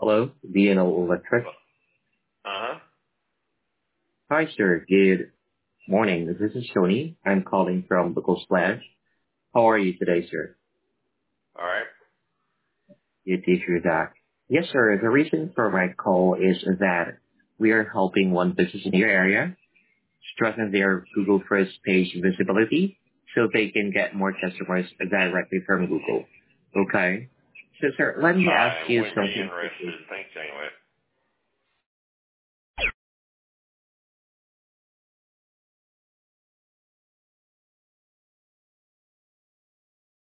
Hello, DNO Electric. Uh-huh. Hi, sir. Good morning. This is Tony. I'm calling from Local Splash. How are you today, sir? All right. Good to hear that. Yes, sir. The reason for my call is that we are helping one business in your area strengthen their Google First page visibility so they can get more customers directly from Google. Okay. So, sir, let me ask I you wouldn't be something quickly. interested. Thanks anyway.